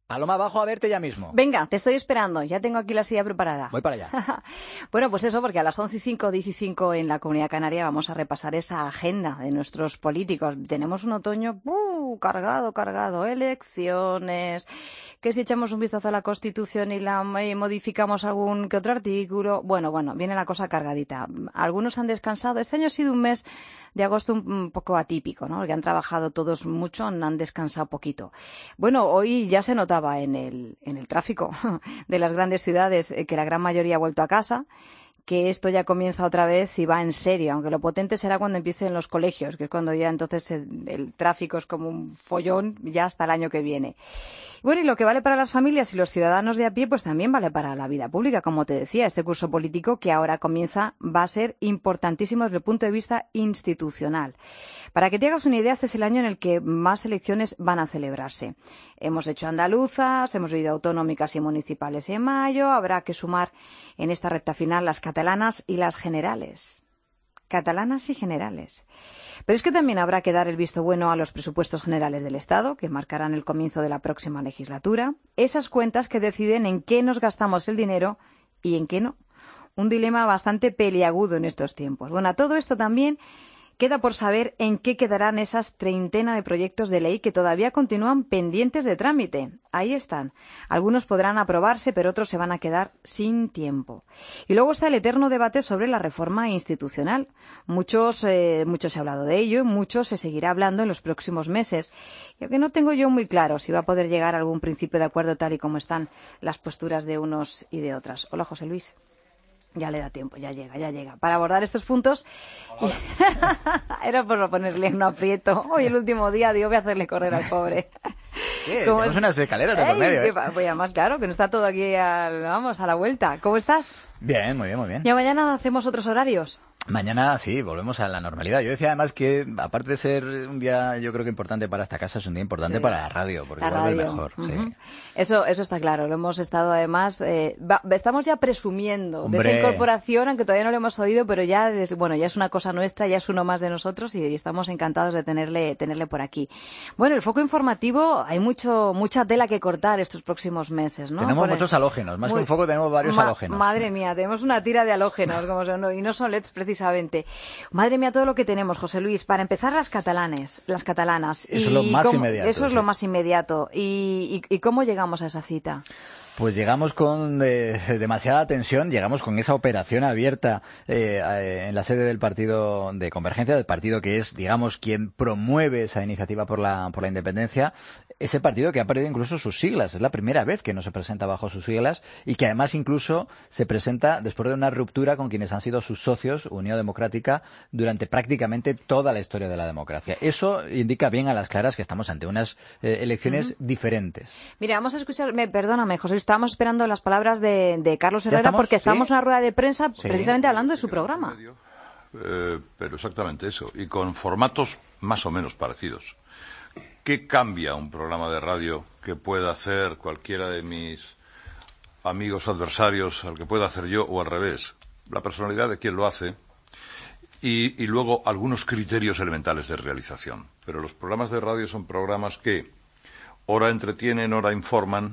Paloma, bajo a verte ya mismo. Venga, te estoy esperando. Ya tengo aquí la silla preparada. Voy para allá. Bueno, pues eso, porque a las 11:05, 15 en la Comunidad Canaria vamos a repasar esa agenda de nuestros políticos. Tenemos un otoño cargado. Elecciones, que si echamos un vistazo a la Constitución y la modificamos algún que otro artículo. Bueno, viene la cosa cargadita. Algunos han descansado. Este año ha sido un mes de agosto un poco atípico, ¿no? Porque han trabajado todos mucho, han descansado poquito. Bueno, hoy ya se notaba en el tráfico de las grandes ciudades que la gran mayoría ha vuelto a casa, que esto ya comienza otra vez y va en serio, aunque lo potente será cuando empiecen los colegios, que es cuando ya entonces el tráfico es como un follón ya hasta el año que viene. Bueno, y lo que vale para las familias y los ciudadanos de a pie, pues también vale para la vida pública, como te decía. Este curso político que ahora comienza va a ser importantísimo desde el punto de vista institucional. Para que te hagas una idea, este es el año en el que más elecciones van a celebrarse. Hemos hecho andaluzas, hemos vivido autonómicas y municipales en mayo, habrá que sumar en esta recta final las catalanas y las generales. Catalanas y generales. Pero es que también habrá que dar el visto bueno a los presupuestos generales del Estado, que marcarán el comienzo de la próxima legislatura. Esas cuentas que deciden en qué nos gastamos el dinero y en qué no. Un dilema bastante peliagudo en estos tiempos. Bueno, a todo esto también queda por saber en qué quedarán esas treintena de proyectos de ley que todavía continúan pendientes de trámite. Ahí están. Algunos podrán aprobarse, pero otros se van a quedar sin tiempo. Y luego está el eterno debate sobre la reforma institucional. Mucho se ha hablado de ello, mucho se seguirá hablando en los próximos meses. Y aunque no tengo yo muy claro si va a poder llegar a algún principio de acuerdo tal y como están las posturas de unos y de otras. Hola, José Luis. Ya le da tiempo, ya llega. Para abordar estos puntos, era por ponerle un aprieto. Hoy el último día, digo, voy a hacerle correr al pobre. Tenemos unas escaleras de por medio, Pues además, claro, que no está todo aquí a la vuelta. ¿Cómo estás? Bien, muy bien. ¿Ya mañana hacemos otros horarios? Mañana sí, volvemos a la normalidad. Yo decía además que, aparte de ser un día, yo creo que importante para esta casa, es un día importante para la radio, porque igual es mejor. Sí. Eso está claro. Lo hemos estado además, estamos ya presumiendo de esa incorporación, aunque todavía no lo hemos oído, pero ya es una cosa nuestra, ya es uno más de nosotros y estamos encantados de tenerle por aquí. Bueno, el foco informativo, hay mucha tela que cortar estos próximos meses, ¿no? Tenemos muchos halógenos, más que un foco tenemos varios halógenos. Madre mía, tenemos una tira de halógenos, y no son LEDs precisamente. Madre mía, todo lo que tenemos, José Luis. Para empezar, las catalanas. Eso es lo más inmediato. Eso es lo más inmediato. ¿Y cómo llegamos a esa cita? Pues llegamos con demasiada tensión, llegamos con esa operación abierta en la sede del partido de Convergencia, del partido que es, digamos, quien promueve esa iniciativa por la independencia, ese partido que ha perdido incluso sus siglas. Es la primera vez que no se presenta bajo sus siglas y que además incluso se presenta después de una ruptura con quienes han sido sus socios, Unión Democrática, durante prácticamente toda la historia de la democracia. Eso indica bien a las claras que estamos ante unas elecciones diferentes. Mira, vamos a escuchar, perdóname, José Luis, estábamos esperando las palabras de Carlos Herrera porque estábamos en una rueda de prensa precisamente hablando de su programa. Pero exactamente eso, y con formatos más o menos parecidos. ¿Qué cambia un programa de radio que pueda hacer cualquiera de mis amigos adversarios al que pueda hacer yo o al revés? La personalidad de quien lo hace y luego algunos criterios elementales de realización. Pero los programas de radio son programas que ora entretienen, ora informan,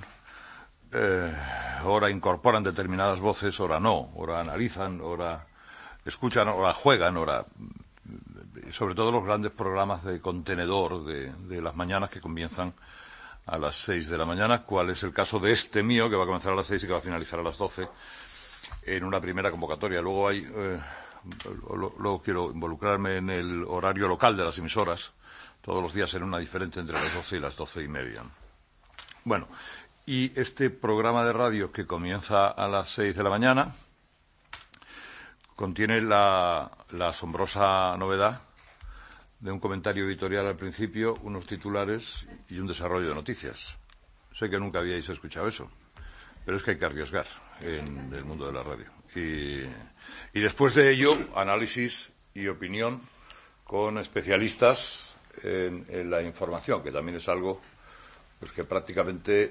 ora incorporan determinadas voces, ora no, ora analizan, ora escuchan, ora juegan, ora... Sobre todo los grandes programas de contenedor de las mañanas que comienzan a las 6 de la mañana, cuál es el caso de este mío, que va a comenzar a las 6 y que va a finalizar a las 12 en una primera convocatoria. Luego luego quiero involucrarme en el horario local de las emisoras, todos los días en una diferente entre las 12 y las 12:30. Bueno, y este programa de radio que comienza a las 6 de la mañana contiene la asombrosa novedad de un comentario editorial al principio, unos titulares y un desarrollo de noticias. Sé que nunca habíais escuchado eso, pero es que hay que arriesgar en el mundo de la radio. Y después de ello, análisis y opinión con especialistas en la información, que también es algo pues que prácticamente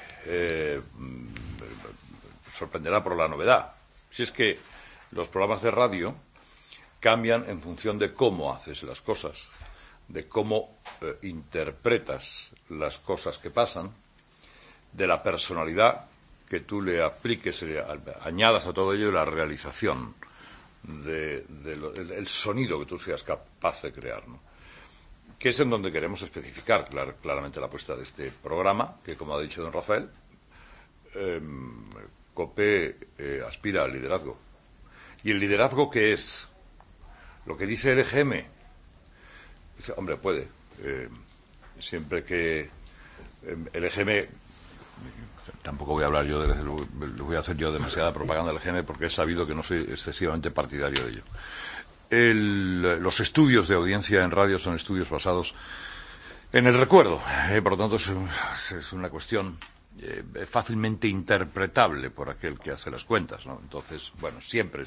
sorprenderá por la novedad. Si es que los programas de radio cambian en función de cómo haces las cosas, de cómo interpretas las cosas que pasan, de la personalidad que tú le apliques, añadas a todo ello la realización el sonido que tú seas capaz de crear, ¿no? Que es en donde queremos especificar claramente la apuesta de este programa, que, como ha dicho don Rafael, COPE aspira al liderazgo. ¿Y el liderazgo qué es? Lo que dice el EGM. Hombre, puede. Siempre que el EGM... Tampoco voy a hablar yo voy a hacer yo demasiada propaganda del EGM porque he sabido que no soy excesivamente partidario de ello. Los estudios de audiencia en radio son estudios basados en el recuerdo. Por lo tanto, es una cuestión fácilmente interpretable por aquel que hace las cuentas, ¿no? Entonces, bueno, siempre,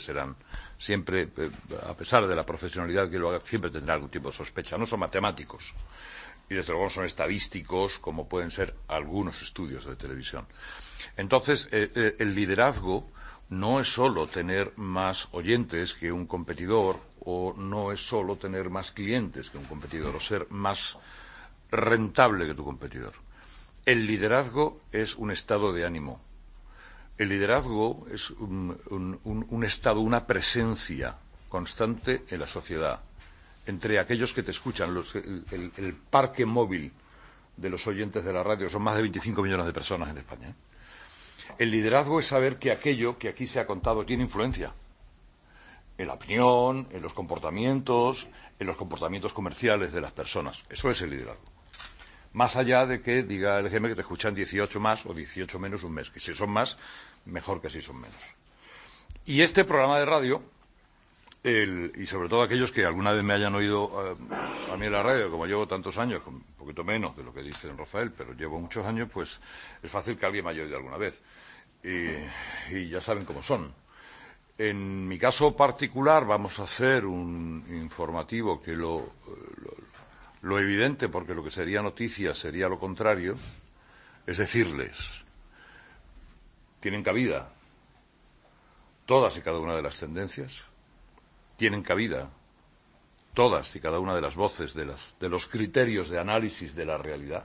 a pesar de la profesionalidad que lo haga, siempre tendrá algún tipo de sospecha. No son matemáticos. Y desde luego no son estadísticos como pueden ser algunos estudios de televisión. Entonces, el liderazgo no es solo tener más oyentes que un competidor, o no es solo tener más clientes que un competidor, o ser más rentable que tu competidor. El liderazgo es un estado de ánimo. El liderazgo es un estado, una presencia constante en la sociedad. Entre aquellos que te escuchan, el parque móvil de los oyentes de la radio, son más de 25 millones de personas en España. El liderazgo es saber que aquello que aquí se ha contado tiene influencia en la opinión, en los comportamientos comerciales de las personas. Eso es el liderazgo. Más allá de que diga el EGM que te escuchan 18 más o 18 menos un mes, que si son más, mejor que si son menos. Y este programa de radio... y sobre todo aquellos que alguna vez me hayan oído a mí en la radio, como llevo tantos años, un poquito menos de lo que dice don Rafael, pero llevo muchos años, pues es fácil que alguien me haya oído alguna vez. Y ya saben cómo son. En mi caso particular vamos a hacer un informativo que lo evidente, porque lo que sería noticia sería lo contrario, es decirles, tienen cabida todas y cada una de las tendencias, tienen cabida todas y cada una de las voces de los criterios de análisis de la realidad,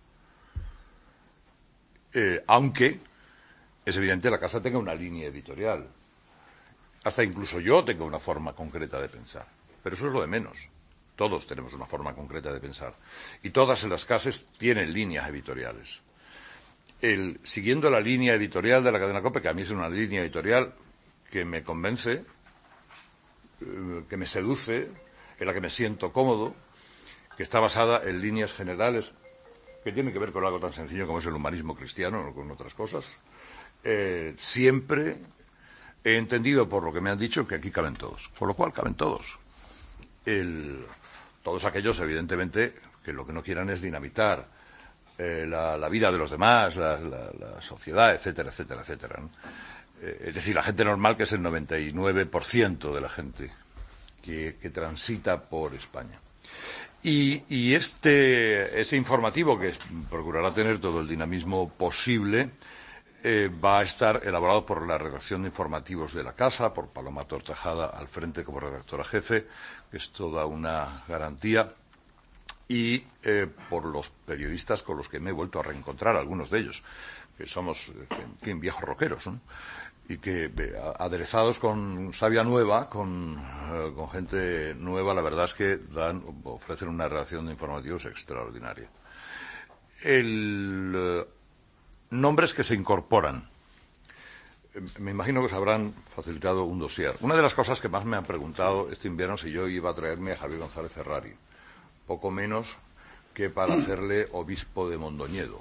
aunque es evidente la casa tenga una línea editorial, hasta incluso yo tengo una forma concreta de pensar, pero eso es lo de menos. Todos tenemos una forma concreta de pensar y todas en las casas tienen líneas editoriales. Siguiendo la línea editorial de la cadena COPE, que a mí es una línea editorial que me convence, que me seduce, en la que me siento cómodo, que está basada en líneas generales que tienen que ver con algo tan sencillo como es el humanismo cristiano, no con otras cosas. Siempre he entendido, por lo que me han dicho, que aquí caben todos, por lo cual caben todos. Todos aquellos, evidentemente, que lo que no quieran es dinamitar la vida de los demás, la sociedad, etcétera, etcétera, etcétera, ¿no? Es decir, la gente normal, que es el 99% de la gente que transita por España. Y ese informativo, que procurará tener todo el dinamismo posible, va a estar elaborado por la redacción de informativos de la casa, por Paloma Tortajada al frente como redactora jefe, que es toda una garantía, y por los periodistas con los que me he vuelto a reencontrar, algunos de ellos, que somos, en fin, viejos rockeros, ¿no? Y que, aderezados con savia nueva, con gente nueva, la verdad es que ofrecen una redacción de informativos extraordinaria. Nombres que se incorporan. Me imagino que os habrán facilitado un dossier. Una de las cosas que más me han preguntado este invierno si yo iba a traerme a Javier González Ferrari, poco menos que para hacerle obispo de Mondoñedo.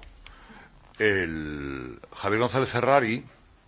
Javier González Ferrari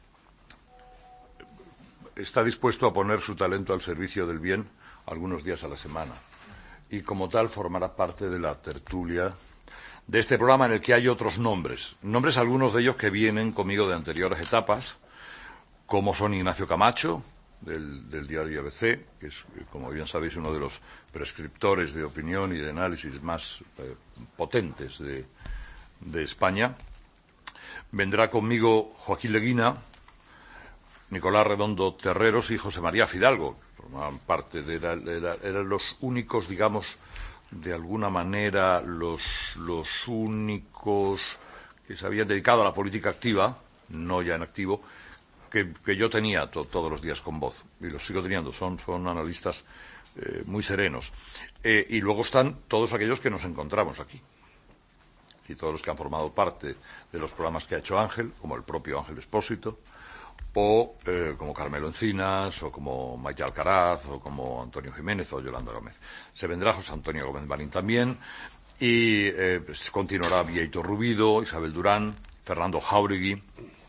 está dispuesto a poner su talento al servicio del bien algunos días a la semana, y como tal formará parte de la tertulia de este programa, en el que hay otros nombres, algunos de ellos que vienen conmigo de anteriores etapas, como son Ignacio Camacho, del diario ABC, que es, como bien sabéis, uno de los prescriptores de opinión y de análisis más potentes de España. Vendrá conmigo Joaquín Leguina, Nicolás Redondo Terreros y José María Fidalgo, que formaban parte eran los únicos, digamos, de alguna manera, los únicos que se habían dedicado a la política activa, no ya en activo, que yo tenía todos los días con Voz, y los sigo teniendo, son analistas muy serenos. Y luego están todos aquellos que nos encontramos aquí, y todos los que han formado parte de los programas que ha hecho Ángel, como el propio Ángel Expósito, o como Carmelo Encinas, o como Maite Alcaraz, o como Antonio Jiménez, o Yolanda Gómez. Se vendrá José Antonio Gómez Marín también, y continuará Vieito Rubido, Isabel Durán, Fernando Jáuregui.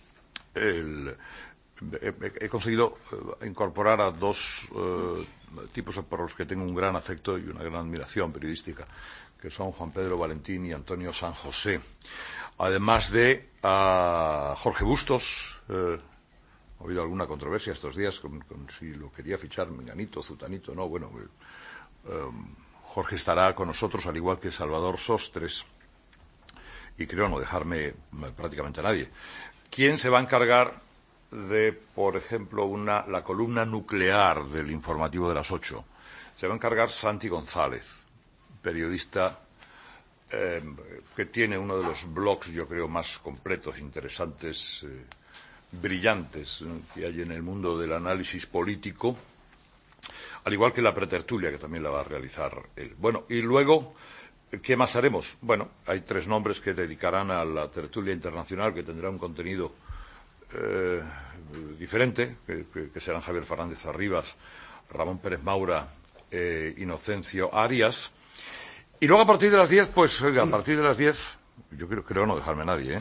He conseguido incorporar a dos tipos por los que tengo un gran afecto y una gran admiración periodística, que son Juan Pedro Valentín y Antonio San José. Además de Jorge Bustos. Ha habido alguna controversia estos días con si lo quería fichar menganito, zutanito, no, bueno, Jorge estará con nosotros, al igual que Salvador Sostres, y creo no dejarme prácticamente a nadie. ¿Quién se va a encargar de, por ejemplo, la columna nuclear del informativo de las 8? Se va a encargar Santi González, periodista que tiene uno de los blogs, yo creo, más completos, interesantes, brillantes que hay en el mundo del análisis político, al igual que la pretertulia, que también la va a realizar él. Bueno, y luego, ¿qué más haremos? Bueno, hay 3 nombres que dedicarán a la tertulia internacional, que tendrá un contenido diferente, que serán Javier Fernández Arribas, Ramón Pérez Maura, Inocencio Arias. Y luego a partir de las 10, pues, oiga, a partir de las 10, yo creo no dejarme a nadie,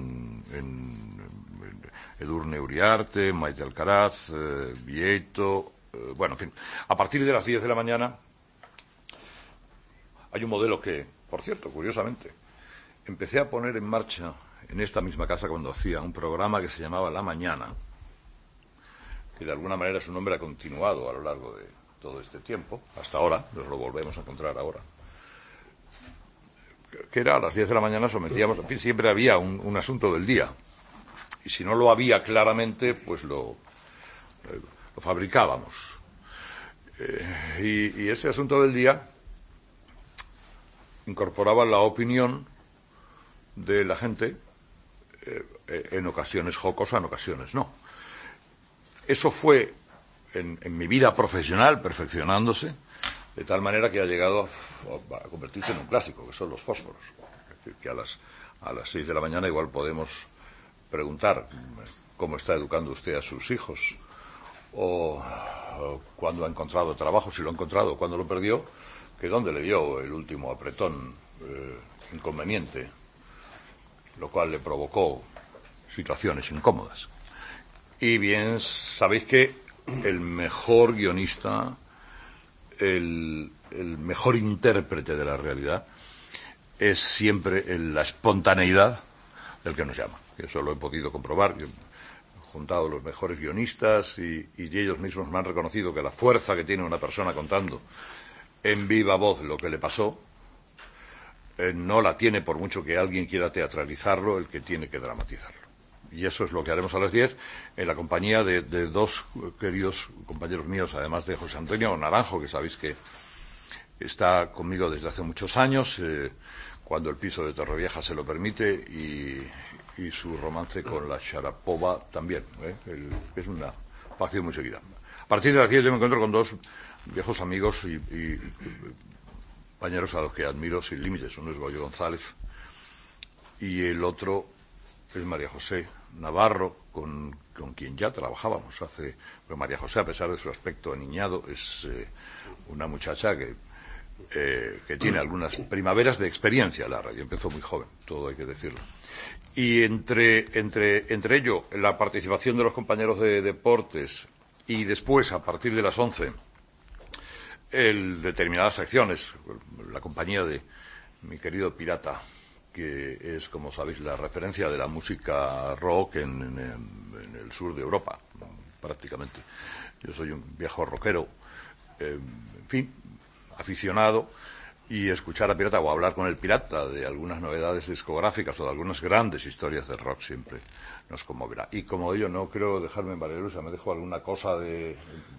Edurne Uriarte, Maite Alcaraz, Vieito, bueno, en fin. A partir de las 10 de la mañana hay un modelo que, por cierto, curiosamente, empecé a poner en marcha en esta misma casa cuando hacía un programa que se llamaba La Mañana, que de alguna manera su nombre ha continuado a lo largo de todo este tiempo, hasta ahora, nos lo volvemos a encontrar ahora, que era a las 10 de la mañana sometíamos, en fin, siempre había un asunto del día. Y si no lo había claramente, pues lo fabricábamos. Y ese asunto del día incorporaba la opinión de la gente, en ocasiones jocosa, en ocasiones no. Eso fue, en mi vida profesional, perfeccionándose, de tal manera que ha llegado a convertirse en un clásico, que son los fósforos. Es decir, que a las 6 de la mañana igual podemos preguntar cómo está educando usted a sus hijos, o cuándo ha encontrado trabajo, si lo ha encontrado, cuándo lo perdió, que dónde le dio el último apretón inconveniente, lo cual le provocó situaciones incómodas. Y bien, sabéis que el mejor guionista, el mejor intérprete de la realidad, es siempre la espontaneidad del que nos llama. Eso lo he podido comprobar. Yo he juntado los mejores guionistas y ellos mismos me han reconocido que la fuerza que tiene una persona contando en viva voz lo que le pasó no la tiene, por mucho que alguien quiera teatralizarlo, el que tiene que dramatizarlo. Y eso es lo que haremos a las 10 en la compañía de 2 queridos compañeros míos, además de José Antonio Naranjo, que sabéis que está conmigo desde hace muchos años, cuando el piso de Torrevieja se lo permite, y su romance con la Sharapova también, es una facción muy seguida. A partir de las 10 yo me encuentro con 2 viejos amigos y compañeros a los que admiro sin límites. Uno es Goyo González y el otro es María José Navarro, con quien ya trabajábamos hace... Pero María José, a pesar de su aspecto aniñado, es una muchacha que tiene algunas primaveras de experiencia en la radio. Empezó muy joven, todo hay que decirlo. Y entre ello, la participación de los compañeros de deportes, y después, a partir de las 11, determinadas secciones, la compañía de mi querido Pirata, que es, como sabéis, la referencia de la música rock en el sur de Europa, prácticamente. Yo soy un viejo rockero, en fin, aficionado, y escuchar a Pirata o hablar con el Pirata de algunas novedades discográficas o de algunas grandes historias del rock siempre nos conmoverá. Y como yo no creo dejarme en Valerusa, me dejo alguna cosa de...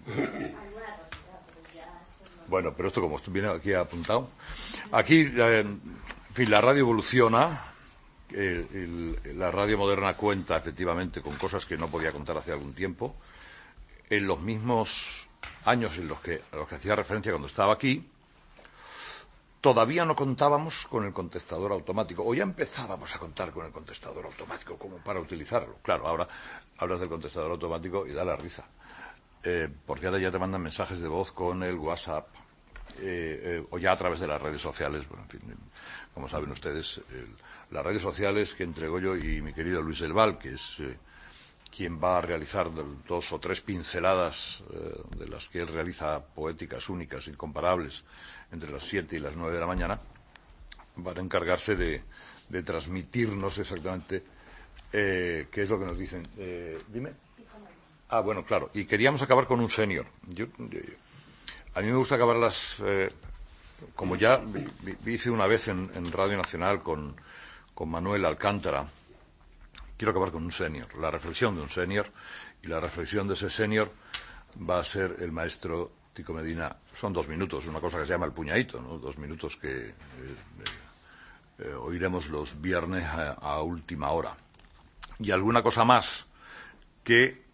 Bueno, pero esto como viene aquí apuntado. Aquí, en fin, la radio evoluciona La radio moderna cuenta efectivamente con cosas que no podía contar hace algún tiempo. En los mismos años a los que hacía referencia cuando estaba aquí, todavía no contábamos con el contestador automático, o ya empezábamos a contar con el contestador automático como para utilizarlo. Claro, ahora hablas del contestador automático y da la risa, porque ahora ya te mandan mensajes de voz con el WhatsApp, o ya a través de las redes sociales. Bueno, en fin, como saben ustedes, las redes sociales que entrego yo y mi querido Luis del Val, que es quien va a realizar 2 o 3 pinceladas de las que él realiza, poéticas, únicas, incomparables, entre las 7 y las 9 de la mañana, van a encargarse de transmitirnos exactamente qué es lo que nos dicen. Dime. Ah, bueno, claro. Y queríamos acabar con un senior. A mí me gusta acabarlas, como ya hice una vez en Radio Nacional con Manuel Alcántara. Quiero acabar con un senior, la reflexión de un senior, y la reflexión de ese senior va a ser el maestro Tico Medina. Son 2 minutos, una cosa que se llama el puñadito, ¿no? 2 minutos que oiremos los viernes a última hora. Y alguna cosa más que,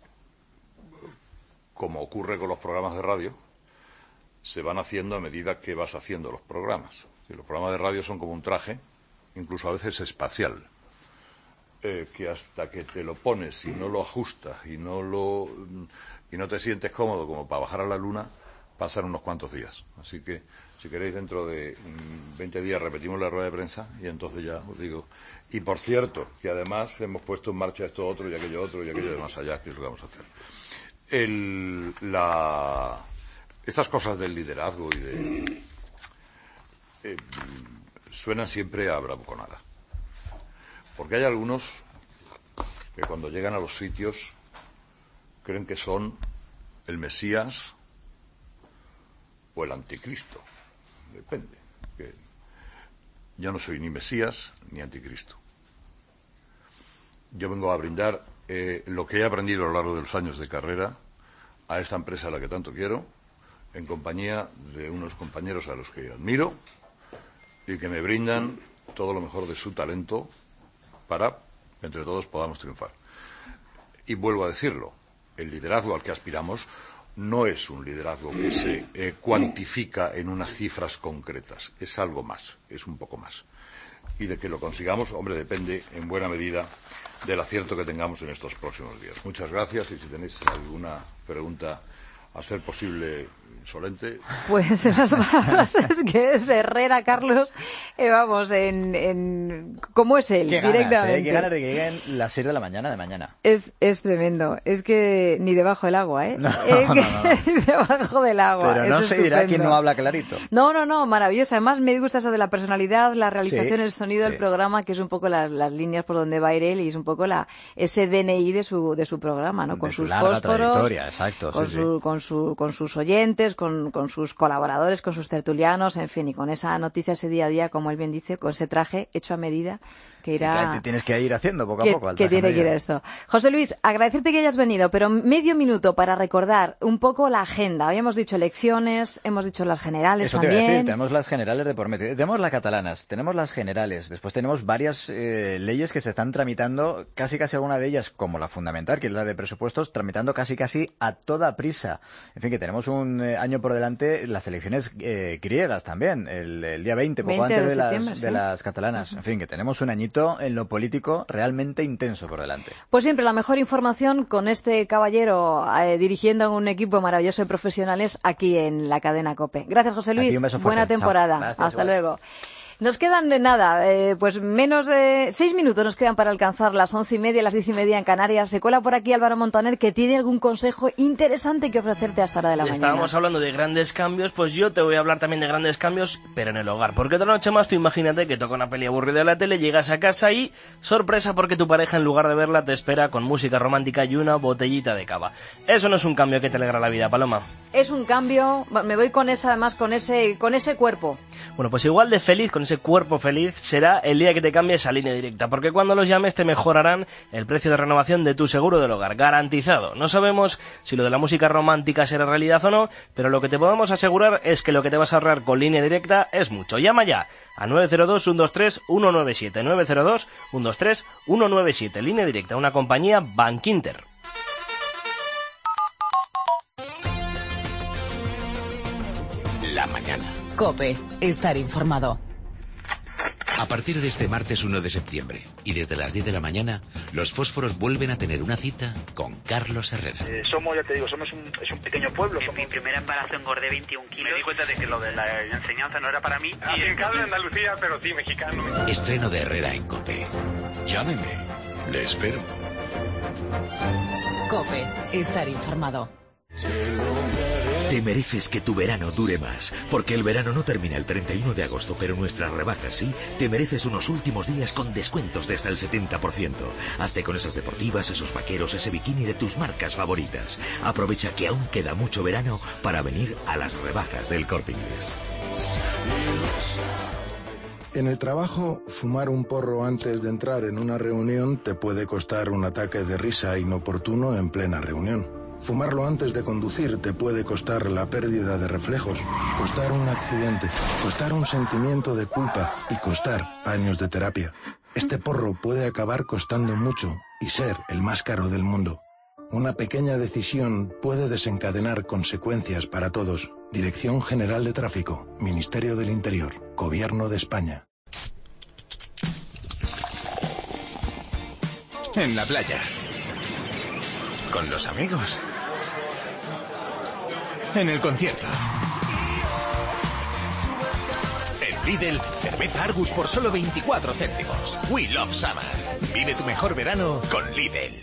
como ocurre con los programas de radio, se van haciendo a medida que vas haciendo los programas. Y los programas de radio son como un traje, incluso a veces espacial, que hasta que te lo pones y no lo ajustas y no te sientes cómodo como para bajar a la luna, pasan unos cuantos días. Así que, si queréis, dentro de 20 días repetimos la rueda de prensa y entonces ya os digo. Y por cierto, que además hemos puesto en marcha esto otro y aquello otro y aquello de más allá, que es lo que vamos a hacer. Estas cosas del liderazgo y suenan siempre a bravuconada. Porque hay algunos que cuando llegan a los sitios creen que son el Mesías o el Anticristo. Depende. Yo no soy ni Mesías ni Anticristo. Yo vengo a brindar lo que he aprendido a lo largo de los años de carrera a esta empresa a la que tanto quiero, en compañía de unos compañeros a los que admiro y que me brindan todo lo mejor de su talento para que entre todos podamos triunfar. Y vuelvo a decirlo, el liderazgo al que aspiramos no es un liderazgo que se cuantifica en unas cifras concretas, es algo más, es un poco más. Y de que lo consigamos, hombre, depende en buena medida del acierto que tengamos en estos próximos días. Muchas gracias, y si tenéis alguna pregunta, a ser posible insolente. Pues en las palabras que es Herrera, Carlos, vamos, ¿cómo es él? Qué directamente. Qué ganas de que lleguen las 6 de la mañana de mañana. Es tremendo. Es que ni debajo del agua, ¿eh? No. Ni debajo del agua. Pero no es se dirá estupendo. quién no habla clarito. No, maravilloso. Además, me gusta eso de la personalidad, la realización, Sí, el sonido del sí. programa, que es un poco las líneas por donde va a ir él, y es un poco ese DNI de su programa, ¿no? Con De su sus larga fósforos, trayectoria, exacto, con, sí, su, con sus oyentes, con sus colaboradores, con sus tertulianos, en fin, y con esa noticia, ese día a día, como él bien dice, con ese traje hecho a medida que irá... Que tienes que ir haciendo poco a poco. Que tiene que ir esto. José Luis, agradecerte que hayas venido, pero medio minuto para recordar un poco la agenda. Habíamos dicho elecciones, hemos dicho las generales Eso también. te iba a decir, tenemos las generales de por medio. Tenemos las catalanas, tenemos las generales, después tenemos varias leyes que se están tramitando, casi alguna de ellas, como la fundamental, que es la de presupuestos, tramitando casi a toda prisa. En fin, que tenemos un año por delante, las elecciones griegas también, el día 20, poco 20 antes de septiembre, de las catalanas. En fin, que tenemos un añito en lo político realmente intenso por delante. Pues siempre la mejor información con este caballero dirigiendo a un equipo maravilloso de profesionales aquí en la cadena COPE. Gracias, José Luis. Un beso fuerte. Buena temporada. Gracias, Hasta igual. luego. Nos quedan de nada, pues menos de 6 minutos nos quedan para alcanzar las 11:30, las 10:30 en Canarias. Se cuela por aquí Álvaro Montaner, que tiene algún consejo interesante que ofrecerte a esta hora de la mañana. Estábamos hablando de grandes cambios, pues yo te voy a hablar también de grandes cambios, pero en el hogar. Porque otra noche más, tú imagínate que toca una peli aburrida en la tele, llegas a casa y sorpresa, porque tu pareja, en lugar de verla, te espera con música romántica y una botellita de cava. Eso no es un cambio que te alegra la vida, Es un cambio, me voy con esa, además con ese cuerpo. Bueno, pues igual de feliz, con ese ese cuerpo feliz será el día que te cambies a Línea Directa, porque cuando los llames te mejorarán el precio de renovación de tu seguro del hogar, garantizado. No sabemos si lo de la música romántica será realidad o no, pero lo que te podemos asegurar es que lo que te vas a ahorrar con Línea Directa es mucho. Llama ya a 902-123-197, 902-123-197. Línea Directa, una compañía Bankinter. La mañana. COPE. Estar informado. A partir de este martes 1 de septiembre y desde las 10 de la mañana, los fósforos vuelven a tener una cita con Carlos Herrera. Somos es un pequeño pueblo. En mi primer embarazo engordé 21 kilos. Me di cuenta de que lo de la enseñanza no era para mí. Afincado en Andalucía, pero sí mexicano. Estreno de Herrera en COPE. Llámeme. Le espero. COPE. Estar informado. Te mereces que tu verano dure más, porque el verano no termina el 31 de agosto, pero nuestras rebajas sí. Te mereces unos últimos días con descuentos de hasta el 70%. Hazte con esas deportivas, esos vaqueros, ese bikini de tus marcas favoritas. Aprovecha que aún queda mucho verano para venir a las rebajas del Corte Inglés. En el trabajo, fumar un porro antes de entrar en una reunión te puede costar un ataque de risa inoportuno en plena reunión. Fumarlo antes de conducir te puede costar la pérdida de reflejos, costar un accidente, costar un sentimiento de culpa y costar años de terapia. Este porro puede acabar costando mucho y ser el más caro del mundo. Una pequeña decisión puede desencadenar consecuencias para todos. Dirección General de Tráfico, Ministerio del Interior, Gobierno de España. En la playa. Con los amigos. En el concierto. En Lidl, cerveza Argus por solo 24 céntimos. We love summer. Vive tu mejor verano con Lidl.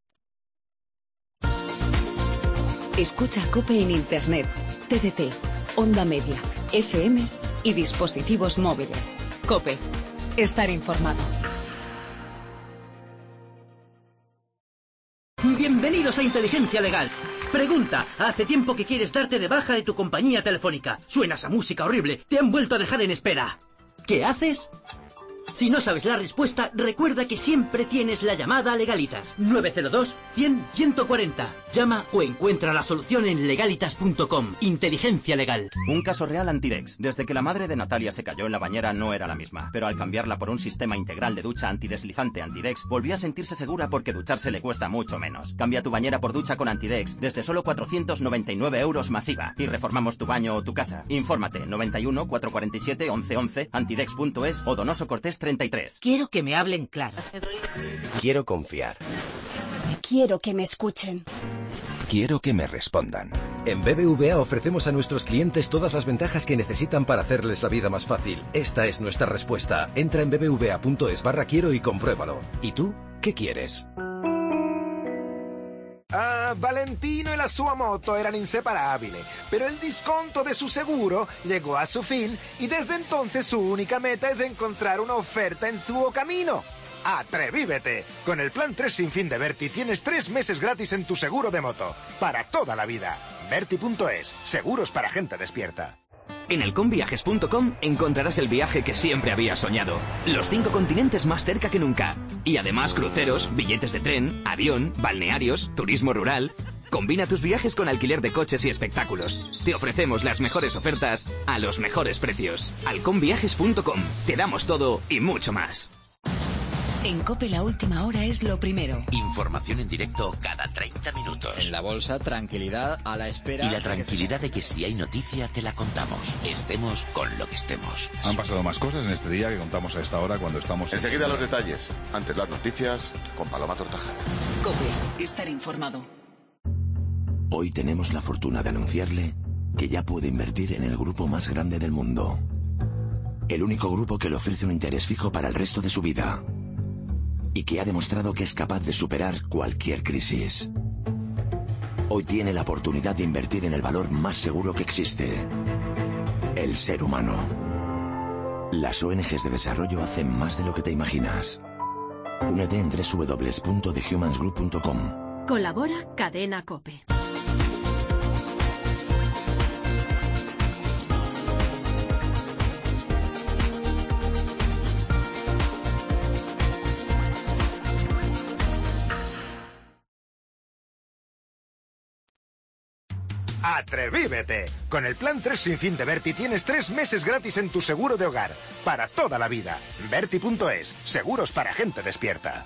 Escucha COPE en Internet, TDT, Onda Media, FM y dispositivos móviles. COPE. Estar informado. Bienvenidos a Inteligencia Legal. Pregunta, hace tiempo que quieres darte de baja de tu compañía telefónica. Suenas a música horrible, te han vuelto a dejar en espera. ¿Qué haces? Si no sabes la respuesta, recuerda que siempre tienes la llamada a Legalitas. 902-100-140. Llama o encuentra la solución en legalitas.com. Inteligencia Legal. Un caso real Antidex. Desde que la madre de Natalia se cayó en la bañera no era la misma. Pero al cambiarla por un sistema integral de ducha antideslizante Antidex, volvió a sentirse segura porque ducharse le cuesta mucho menos. Cambia tu bañera por ducha con Antidex desde solo 499 € masiva. Y reformamos tu baño o tu casa. Infórmate 91 447 1111 antidex.es o Donoso Cortés 33. Quiero que me hablen claro. Quiero confiar. Quiero que me escuchen. Quiero que me respondan. En BBVA ofrecemos a nuestros clientes todas las ventajas que necesitan para hacerles la vida más fácil. Esta es nuestra respuesta. Entra en bbva.es/quiero y compruébalo. ¿Y tú? ¿Qué quieres? Valentino e la sua moto eran inseparabili, pero el desconto de su seguro llegó a su fin y desde entonces su única meta es encontrar una oferta en su camino. ¡Atrevívete! Con el plan 3 sin fin de Verti tienes 3 meses gratis en tu seguro de moto, para toda la vida. Verti.es, seguros para gente despierta. En elconviajes.com encontrarás el viaje que siempre habías soñado. Los 5 continentes más cerca que nunca. Y además cruceros, billetes de tren, avión, balnearios, turismo rural. Combina tus viajes con alquiler de coches y espectáculos. Te ofrecemos las mejores ofertas a los mejores precios. Alconviajes.com. Te damos todo y mucho más. En COPE la última hora es lo primero. Información en directo cada 30 minutos. En la bolsa, tranquilidad a la espera. Y la tranquilidad de que si hay noticia te la contamos. Estemos con lo que estemos. Han pasado más cosas en este día que contamos a esta hora cuando estamos... Enseguida los detalles. Antes las noticias con Paloma Tortajada. COPE. Estar informado. Hoy tenemos la fortuna de anunciarle que ya puede invertir en el grupo más grande del mundo. El único grupo que le ofrece un interés fijo para el resto de su vida. Y que ha demostrado que es capaz de superar cualquier crisis. Hoy tiene la oportunidad de invertir en el valor más seguro que existe. El ser humano. Las ONGs de desarrollo hacen más de lo que te imaginas. Únete en www.thehumansgroup.com. Colabora Cadena COPE. ¡Atrevívete! Con el plan 3 sin fin de Berti tienes 3 meses gratis en tu seguro de hogar. Para toda la vida. Berti.es. Seguros para gente despierta.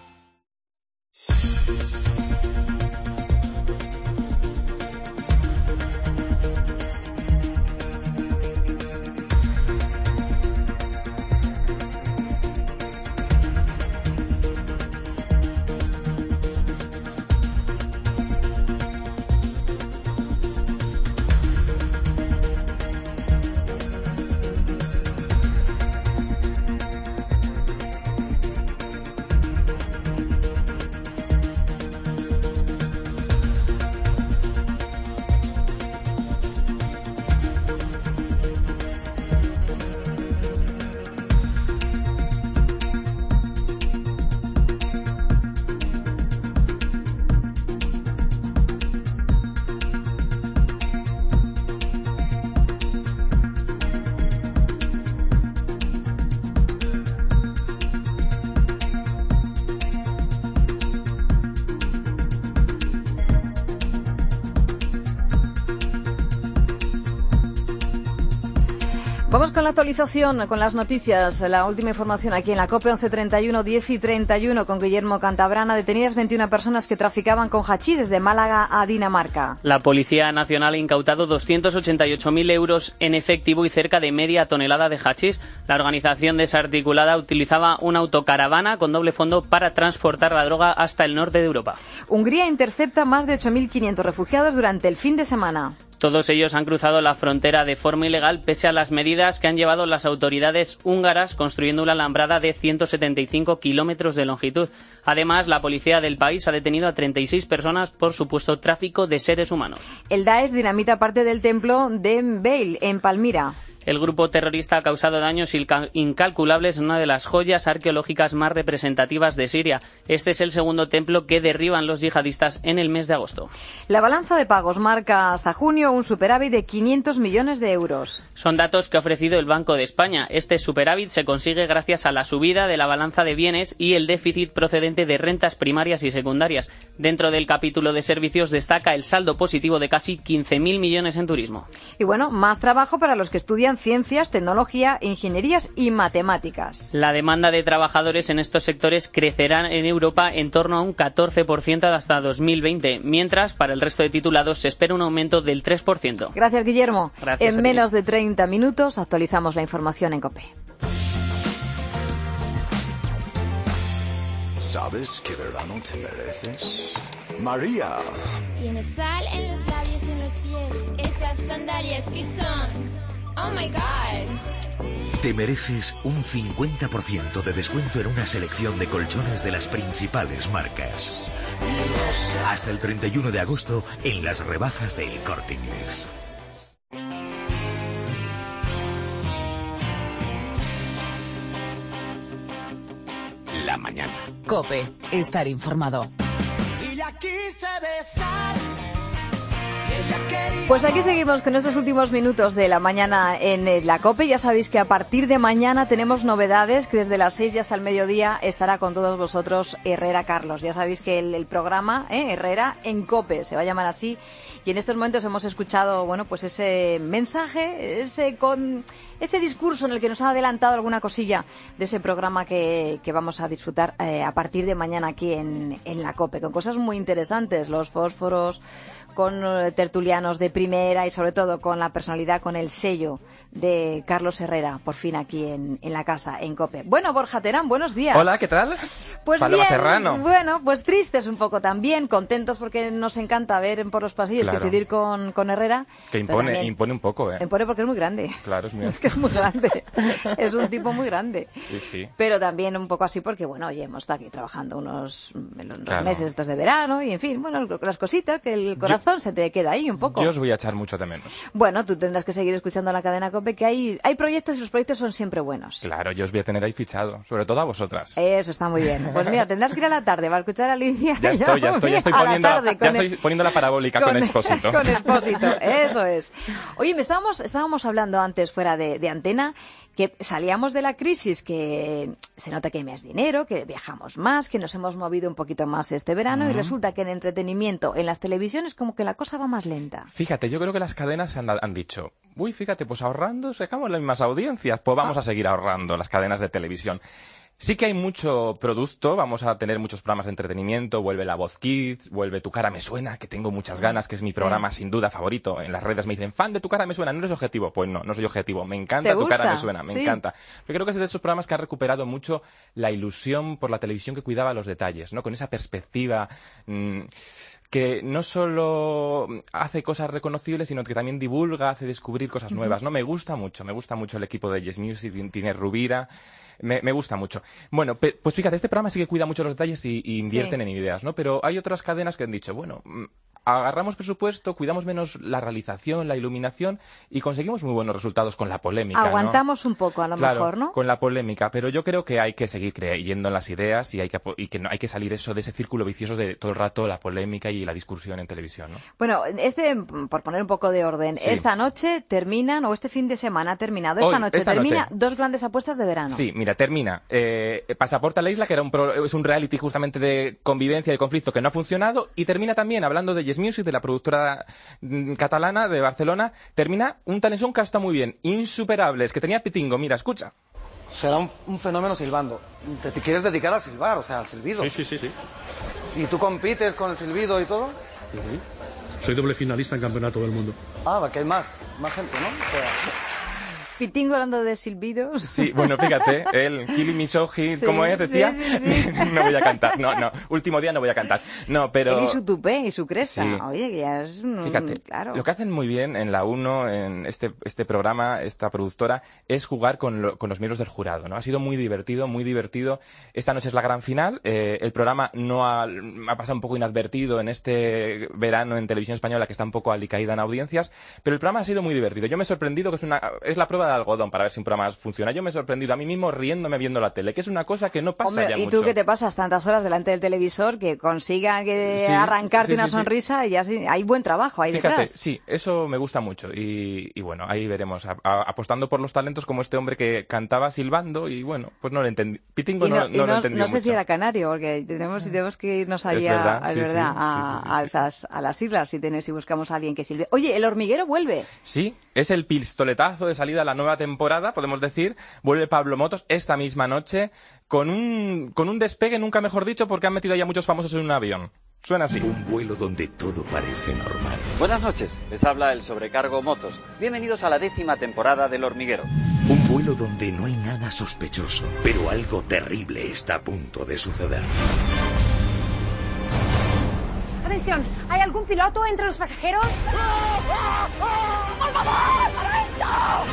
Vamos con la actualización, con las noticias, la última información aquí en la COPE 11:31, 10:31 con Guillermo Cantabrana. Detenidas 21 personas que traficaban con hachís desde Málaga a Dinamarca. La Policía Nacional ha incautado 288.000 euros en efectivo y cerca de media tonelada de hachís. La organización desarticulada utilizaba una autocaravana con doble fondo para transportar la droga hasta el norte de Europa. Hungría intercepta más de 8.500 refugiados durante el fin de semana. Todos ellos han cruzado la frontera de forma ilegal pese a las medidas que han llevado las autoridades húngaras construyendo una alambrada de 175 kilómetros de longitud. Además, la policía del país ha detenido a 36 personas por supuesto tráfico de seres humanos. El Daesh dinamita parte del templo de Beil, en Palmira. El grupo terrorista ha causado daños incalculables en una de las joyas arqueológicas más representativas de Siria. Este es el segundo templo que derriban los yihadistas en el mes de agosto. La balanza de pagos marca hasta junio un superávit de 500 millones de euros. Son datos que ha ofrecido el Banco de España. Este superávit se consigue gracias a la subida de la balanza de bienes y el déficit procedente de rentas primarias y secundarias. Dentro del capítulo de servicios destaca el saldo positivo de casi 15.000 millones en turismo. Y bueno, más trabajo para los que estudian ciencias, tecnología, ingenierías y matemáticas. La demanda de trabajadores en estos sectores crecerá en Europa en torno a un 14% hasta 2020, mientras para el resto de titulados se espera un aumento del 3%. Gracias, Guillermo. Gracias en menos de 30 minutos actualizamos la información en COPE. ¿Sabes qué verano te mereces? María. Tienes sal en los labios y en los pies. Esas sandalias que son... ¡Oh, my God! Te mereces un 50% de descuento en una selección de colchones de las principales marcas. Hasta el 31 de agosto en las rebajas de El Corte Inglés. La mañana. COPE. Estar informado. Y la quise besar. Pues aquí seguimos con estos últimos minutos de la mañana en la COPE. Ya sabéis que a partir de mañana tenemos novedades, que desde las 6 y hasta el mediodía estará con todos vosotros Herrera Carlos. Ya sabéis que el programa Herrera en COPE se va a llamar así. Y en estos momentos hemos escuchado, bueno, pues ese mensaje, ese discurso en el que nos ha adelantado alguna cosilla de ese programa que vamos a disfrutar a partir de mañana aquí en la COPE, con cosas muy interesantes, los fósforos, con tertulianos de primera y sobre todo con la personalidad, con el sello de Carlos Herrera, por fin aquí en la casa, en COPE. Bueno, Borja Terán, buenos días. Hola, ¿qué tal? Pues Paloma bien, Serrano. Bueno, pues tristes un poco también, contentos porque nos encanta ver por los pasillos, claro, coincidir con Herrera. Que impone un poco, Impone porque es muy grande. Claro, es muy grande. Es que es muy grande. Es un tipo muy grande. Sí, sí. Pero también un poco así porque, bueno, oye, hemos estado aquí trabajando unos claro, meses estos de verano y, en fin, bueno, las cositas, que el corazón se te queda ahí un poco. Yo os voy a echar mucho de menos. Bueno, tú tendrás que seguir escuchando la cadena COPE, que hay proyectos y los proyectos son siempre buenos. Claro, yo os voy a tener ahí fichado, sobre todo a vosotras. Eso está muy bien. Pues mira, tendrás que ir a la tarde para escuchar a Alicia. Ya estoy poniendo la parabólica con Expósito. Con Expósito, eso es. Oye, estábamos hablando antes fuera de antena que salíamos de la crisis, que se nota que hay más dinero, que viajamos más, que nos hemos movido un poquito más este verano, y resulta que en entretenimiento, en las televisiones, como que la cosa va más lenta. Fíjate, yo creo que las cadenas han dicho, uy, fíjate, pues ahorrando sacamos las mismas audiencias, pues vamos a seguir ahorrando las cadenas de televisión. Sí que hay mucho producto, vamos a tener muchos programas de entretenimiento, vuelve La Voz Kids, vuelve Tu Cara Me Suena, que tengo muchas ganas, que es mi programa sin duda favorito. En las redes me dicen, fan de Tu Cara Me Suena, ¿no eres objetivo? Pues no soy objetivo, me encanta Tu Cara Me Suena, me encanta. Pero creo que es de esos programas que han recuperado mucho la ilusión por la televisión que cuidaba los detalles, ¿no? Con esa perspectiva que no solo hace cosas reconocibles, sino que también divulga, hace descubrir cosas nuevas, ¿no? Me gusta mucho el equipo de Yes Music, tiene Rubira, me gusta mucho. Bueno, pues fíjate, este programa sí que cuida mucho los detalles y invierten en ideas, ¿no? Pero hay otras cadenas que han dicho, bueno, agarramos presupuesto, cuidamos menos la realización, la iluminación y conseguimos muy buenos resultados con la polémica, Aguantamos un poco, a lo mejor, ¿no? Con la polémica, pero yo creo que hay que seguir creyendo en las ideas y que no hay que salir eso de ese círculo vicioso de todo el rato la polémica y la discusión en televisión, ¿no? Bueno, por poner un poco de orden, esta noche terminan, o este fin de semana ha terminado, esta noche termina Dos Grandes Apuestas de Verano. Sí, mira, termina Pasaporte a la Isla, que era es un reality justamente de convivencia y de conflicto que no ha funcionado, y termina también, hablando de Yes Music, de la productora catalana de Barcelona, termina un talent que está muy bien, Insuperables, que tenía Pitingo, mira, escucha. Será un fenómeno silbando. ¿Te quieres dedicar a silbar, o sea, al silbido? Sí. ¿Y tú compites con el silbido y todo? Soy doble finalista en Campeonato del Mundo. Ah, que hay más gente, ¿no? O sea... Pitingo hablando de silbidos. Sí, bueno, fíjate, el Kili Misogi, ¿cómo es? Decía, sí. No voy a cantar, no, último día no voy a cantar. No, pero... Él y su tupé y su cresta, sí. Oye, que ya es... Fíjate, claro. Lo que hacen muy bien en la 1, en este programa, esta productora, es jugar con los miembros del jurado, ¿no? Ha sido muy divertido, muy divertido. Esta noche es la gran final, el programa no ha pasado un poco inadvertido en este verano en televisión española, que está un poco alicaída en audiencias, pero el programa ha sido muy divertido. Yo me he sorprendido, que es la prueba de algodón para ver si un programa funciona. Yo me he sorprendido a mí mismo riéndome viendo la tele, que es una cosa que no pasa ya ¿y mucho. tú que te pasas tantas horas delante del televisor que consigan arrancarte una sonrisa y ya hay buen trabajo ahí Fíjate, detrás? Sí, eso me gusta mucho y bueno, ahí veremos, apostando por los talentos como este hombre que cantaba silbando y bueno, pues no lo entendí. Pitingo no lo entendí No sé mucho. si era canario, porque tenemos que irnos allí a las islas si buscamos a alguien que silbe. Oye, El Hormiguero vuelve. Sí, es el pistoletazo de salida a la nueva temporada, podemos decir. Vuelve Pablo Motos esta misma noche con un despegue, nunca mejor dicho, porque han metido ya muchos famosos en un avión. Suena así. Un vuelo donde todo parece normal. Buenas noches, les habla el sobrecargo Motos. Bienvenidos a la 10ª temporada del Hormiguero. Un vuelo donde no hay nada sospechoso, pero algo terrible está a punto de suceder. Atención, ¿hay algún piloto entre los pasajeros? ¡Por favor, para esto!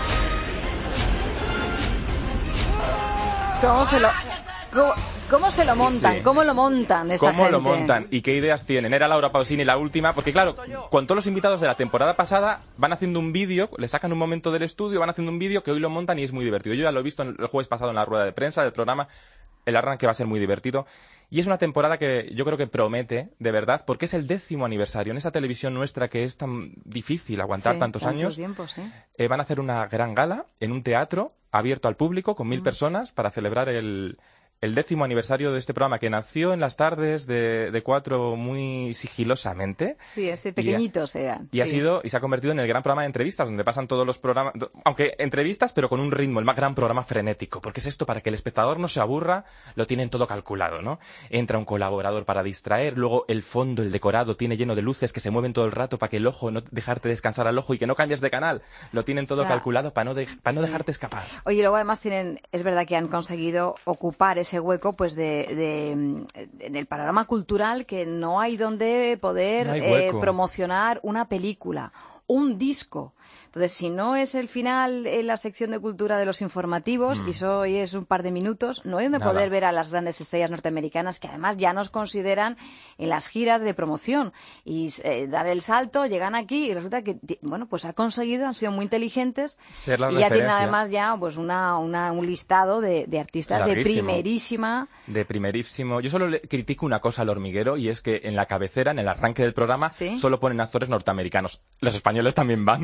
¿Cómo se lo montan? Sí. ¿Cómo lo montan esta gente? ¿Cómo lo montan? ¿Y qué ideas tienen? Era Laura Pausini la última, porque claro, con todos los invitados de la temporada pasada van haciendo un vídeo, le sacan un momento del estudio, van haciendo un vídeo que hoy lo montan y es muy divertido. Yo ya lo he visto el jueves pasado en la rueda de prensa del programa, el arranque va a ser muy divertido. Y es una temporada que yo creo que promete, de verdad, porque es el 10º aniversario. En esa televisión nuestra que es tan difícil aguantar tantos años, van a hacer una gran gala en un teatro abierto al público con 1000 personas para celebrar el 10º aniversario de este programa, que nació en las tardes de 4 muy sigilosamente. Sí, ese pequeñitos eran. Y se ha convertido en el gran programa de entrevistas, donde pasan todos los programas, aunque entrevistas, pero con un ritmo, el más gran programa frenético, porque es esto, para que el espectador no se aburra, lo tienen todo calculado, ¿no? Entra un colaborador para distraer, luego el fondo, el decorado, tiene lleno de luces que se mueven todo el rato para que el ojo, no dejarte descansar al ojo y que no cambies de canal, lo tienen todo calculado para no dejarte escapar. Oye, luego además es verdad que han conseguido ocupar ese hueco pues en el panorama cultural, que no hay donde poder promocionar una película, un disco. Entonces, si no es el final en la sección de cultura de los informativos, y eso hoy es un par de minutos, no hay donde poder ver a las grandes estrellas norteamericanas, que además ya nos consideran en las giras de promoción. Y dar el salto, llegan aquí y resulta que, bueno, pues han sido muy inteligentes, y ya tienen además pues un listado de artistas larguísimo, de primerísimo. Yo solo le critico una cosa al Hormiguero, y es que en la cabecera, en el arranque del programa, solo ponen actores norteamericanos. Los españoles también van.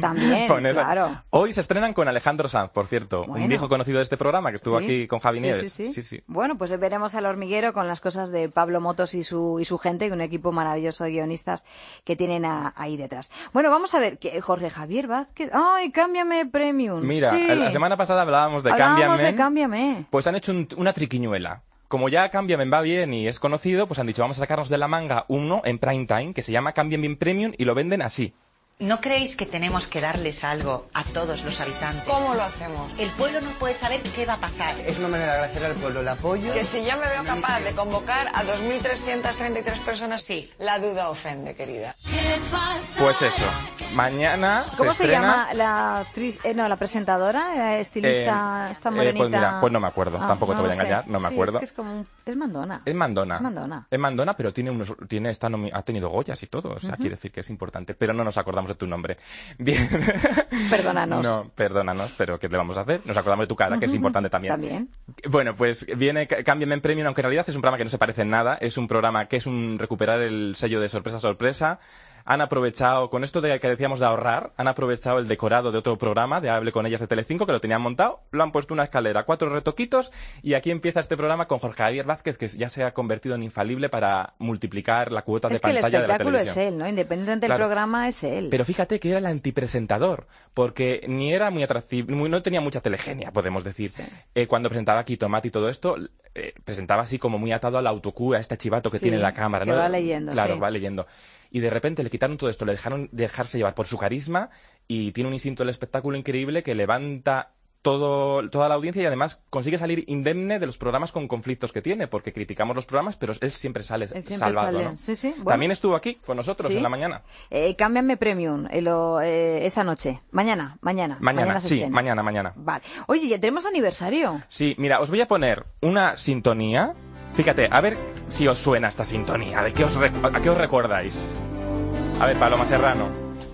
claro. Hoy se estrenan con Alejandro Sanz, por cierto, un viejo conocido de este programa que estuvo aquí con Javi Nieves. Sí. Bueno, pues veremos al hormiguero con las cosas de Pablo Motos y su gente, un equipo maravilloso de guionistas que tienen ahí detrás. Bueno, vamos a ver, que Jorge Javier Vázquez... ¡Ay, Cámbiame Premium! Mira, sí. La semana pasada hablábamos de Cámbiame. Pues han hecho una triquiñuela. Como ya Cámbiame va bien y es conocido, pues han dicho, vamos a sacarnos de la manga uno en prime time que se llama Cámbiame Premium y lo venden así. ¿No creéis que tenemos que darles algo a todos los habitantes? ¿Cómo lo hacemos? El pueblo no puede saber qué va a pasar. Es una manera de agradecer al pueblo el apoyo. Que si yo me veo capaz de convocar a 2.333 personas, sí, la duda ofende, querida. Pues eso, mañana ¿Cómo se estrena... llama la actriz, la presentadora, la estilista, esta morenita? Pues no me acuerdo, tampoco te voy a engañar, no me acuerdo. Es que es como es Mandona. Es Mandona, pero ha tenido Goyas y todo, o sea, quiere decir que es importante, pero no nos acordamos de tu nombre. Bien. Perdónanos. No, perdónanos, pero ¿qué le vamos a hacer? Nos acordamos de tu cara, que es importante también. Bueno, pues viene Cámbiame en Premium, aunque en realidad es un programa que no se parece en nada, es un programa que es recuperar el sello de sorpresa. Han aprovechado, con esto de que decíamos de ahorrar, han aprovechado el decorado de otro programa, de Hable con ellas de Telecinco, que lo tenían montado, lo han puesto una escalera, 4 retoquitos, y aquí empieza este programa con Jorge Javier Vázquez, que ya se ha convertido en infalible para multiplicar la cuota de pantalla de la televisión. Es que el espectáculo es él, ¿no? Independiente del programa, es él. Pero fíjate que era el antipresentador, porque ni era muy atractivo, no tenía mucha telegenia, podemos decir. Sí. Cuando presentaba aquí Tomate y todo esto, presentaba así como muy atado al autocú, a este chivato que tiene en la cámara, ¿no? Va leyendo, claro, va leyendo. Y de repente le quitaron todo esto, le dejaron dejarse llevar por su carisma y tiene un instinto del espectáculo increíble que levanta toda la audiencia y además consigue salir indemne de los programas con conflictos que tiene, porque criticamos los programas, pero él siempre sale salvado, ¿no? Sí, bueno. También estuvo aquí con nosotros en la mañana. Cámbiame Premium esta noche. Mañana se estrena. Mañana. Vale. Oye, ya tenemos aniversario. Sí, mira, os voy a poner una sintonía. Fíjate, a ver si os suena esta sintonía. ¿A qué os recordáis? A ver, Paloma Serrano.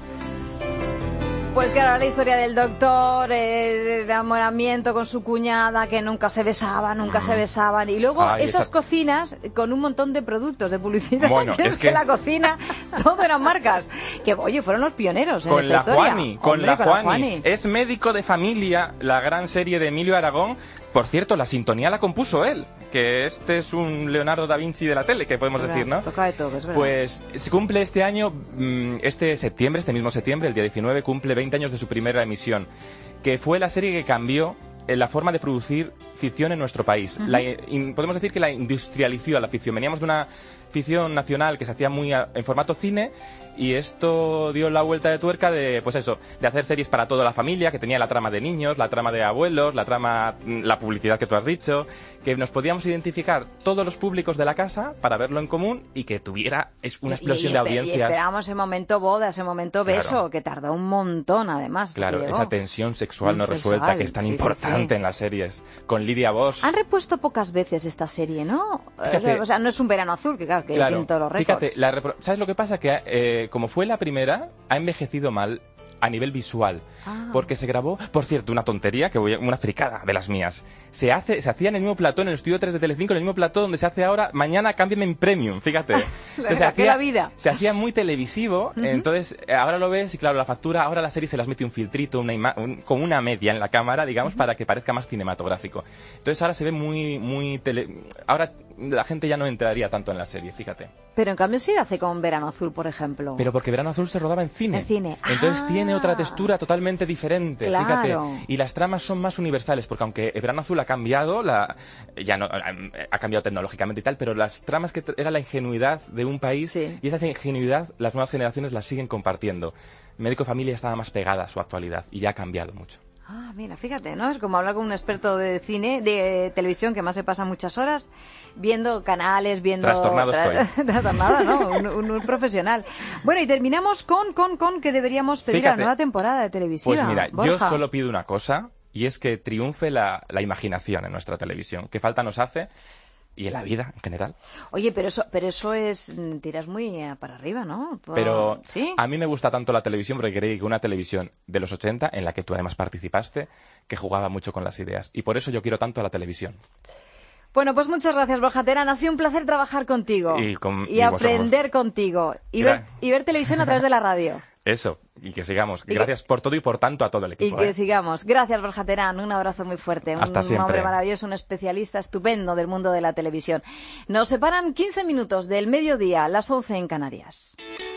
Pues claro, la historia del doctor, el enamoramiento con su cuñada, que nunca se besaban, y luego esas cocinas con un montón de productos de publicidad. Bueno, es que la cocina, todo eran marcas. Que, oye, fueron los pioneros en esta historia. Con la Juani. Es médico de familia, la gran serie de Emilio Aragón. Por cierto, la sintonía la compuso él, que este es un Leonardo da Vinci de la tele, que podemos decir, ¿no? Toca de todo, es verdad. Pues se cumple este año, este mismo septiembre, el día 19, cumple 20 años de su primera emisión, que fue la serie que cambió la forma de producir ficción en nuestro país. Podemos decir que la industrializó a la ficción. Veníamos de una ficción nacional que se hacía muy en formato cine, y esto dio la vuelta de tuerca de hacer series para toda la familia, que tenía la trama de niños, la trama de abuelos, la publicidad que tú has dicho, que nos podíamos identificar todos los públicos de la casa para verlo en común y que tuviera una explosión de audiencias. Y esperábamos ese momento boda, ese momento beso, que tardó un montón además. Claro, esa tensión sexual no resuelta que es tan importante en las series, con Lidia Bosch. Han repuesto pocas veces esta serie, ¿no? Fíjate, o sea, no es un Verano Azul, que claro, que tiene todos los récords. Fíjate, ¿sabes lo que pasa? Que como fue la primera, ha envejecido mal a nivel visual, porque se grabó, por cierto, una tontería, una fricada de las mías. Se hacía en el mismo plató, en el estudio 3 de Telecinco, en el mismo plató donde se hace ahora Mañana Cámbiame en Premium, fíjate. Se hacía muy televisivo, entonces ahora lo ves y claro, la factura, ahora la serie se las mete un filtrito, como una media en la cámara, digamos, para que parezca más cinematográfico. Entonces ahora se ve ahora la gente ya no entraría tanto en la serie, fíjate. Pero en cambio sí hace con Verano Azul, por ejemplo. Pero porque Verano Azul se rodaba en cine. Entonces tiene otra textura totalmente diferente, fíjate. Y las tramas son más universales, porque aunque Verano Azul ha cambiado, ha cambiado tecnológicamente y tal, pero las tramas que era la ingenuidad de un país, y esa ingenuidad las nuevas generaciones las siguen compartiendo. Médico Familia estaba más pegada a su actualidad y ya ha cambiado mucho. Mira, fíjate, ¿no? Es como hablar con un experto de cine, de televisión, que más se pasa muchas horas viendo canales, viendo... Trastornado estoy. Trastornado, ¿no? Un profesional. Bueno, y terminamos con que deberíamos pedir a la nueva temporada de televisiva. Pues mira, Borja. yo solo pido una cosa, y es que triunfe la imaginación en nuestra televisión. ¿Qué falta nos hace? Y en la vida, en general. Oye, pero eso es... Tiras muy para arriba, ¿no? Pero ¿sí? A mí me gusta tanto la televisión porque creí que una televisión de los 80, en la que tú además participaste, que jugaba mucho con las ideas. Y por eso yo quiero tanto la televisión. Bueno, pues muchas gracias, Borja Terán. Ha sido un placer trabajar contigo. Y aprender contigo. Y ver televisión a través de la radio. Eso, y que sigamos. Gracias por todo y por tanto a todo el equipo. Y que sigamos. Gracias, Borja Terán. Un abrazo muy fuerte. Hasta siempre. Un hombre maravilloso, un especialista estupendo del mundo de la televisión. Nos separan 15 minutos del mediodía, las 11 en Canarias.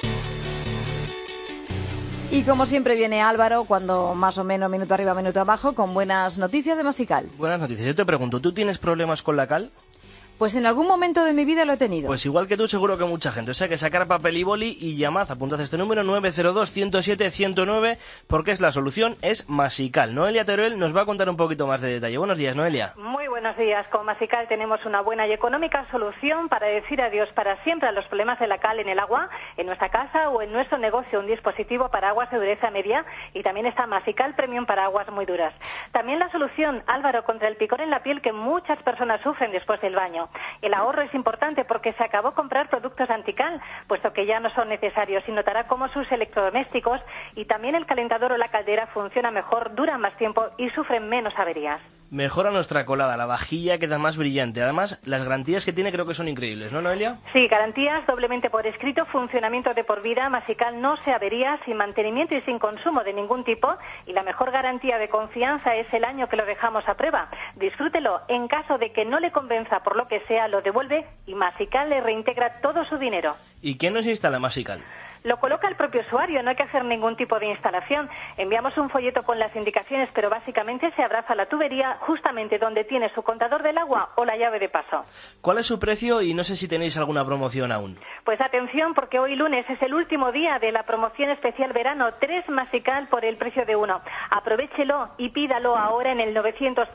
Y como siempre viene Álvaro, cuando más o menos minuto arriba, minuto abajo, con buenas noticias de Masical. Buenas noticias. Yo te pregunto, ¿tú tienes problemas con la cal? Pues en algún momento de mi vida lo he tenido. Pues igual que tú, seguro que mucha gente. O sea que sacar papel y boli y llamad, apuntad este número 902-107-109, porque la solución es Masical. Noelia Teruel nos va a contar un poquito más de detalle. Buenos días, Noelia. Muy buenos días. Con Masical tenemos una buena y económica solución para decir adiós para siempre a los problemas de la cal en el agua, en nuestra casa o en nuestro negocio. Un dispositivo para aguas de dureza media, y también está Masical Premium para aguas muy duras. También la solución, Álvaro, contra el picor en la piel que muchas personas sufren después del baño. El ahorro es importante porque se acabó comprar productos antical, puesto que ya no son necesarios, y notará cómo sus electrodomésticos y también el calentador o la caldera funciona mejor, duran más tiempo y sufren menos averías. Mejora nuestra colada, la vajilla queda más brillante. Además, las garantías que tiene creo que son increíbles, ¿no, Noelia? Sí, garantías doblemente por escrito, funcionamiento de por vida, Masical no se avería, sin mantenimiento y sin consumo de ningún tipo, y la mejor garantía de confianza es el año que lo dejamos a prueba. Disfrútelo. En caso de que no le convenza por lo que sea, lo devuelve y Masical le reintegra todo su dinero. ¿Y quién nos instala Masical? Lo coloca el propio usuario, no hay que hacer ningún tipo de instalación. Enviamos un folleto con las indicaciones, pero básicamente se abraza la tubería justamente donde tiene su contador del agua o la llave de paso. ¿Cuál es su precio y no sé si tenéis alguna promoción aún? Pues atención, porque hoy lunes es el último día de la promoción especial verano, 3 Masical por el precio de 1. Aprovéchelo y pídalo ahora en el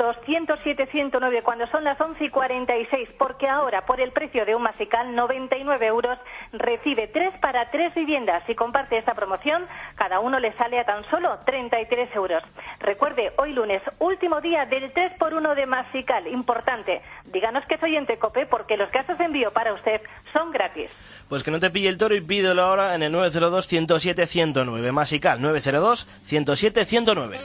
902-107-109 cuando son las 11:46, porque ahora por el precio de un Masical, 99 euros, recibe 3 para 3 viviendas. Si comparte esta promoción, cada uno le sale a tan solo 33 euros. Recuerde, hoy lunes, último día del 3x1 de Masical. Importante, díganos que es oyente COPE, porque los gastos de envío para usted son gratis. Pues que no te pille el toro y pídelo ahora en el 902-107-109. Masical, 902-107-109.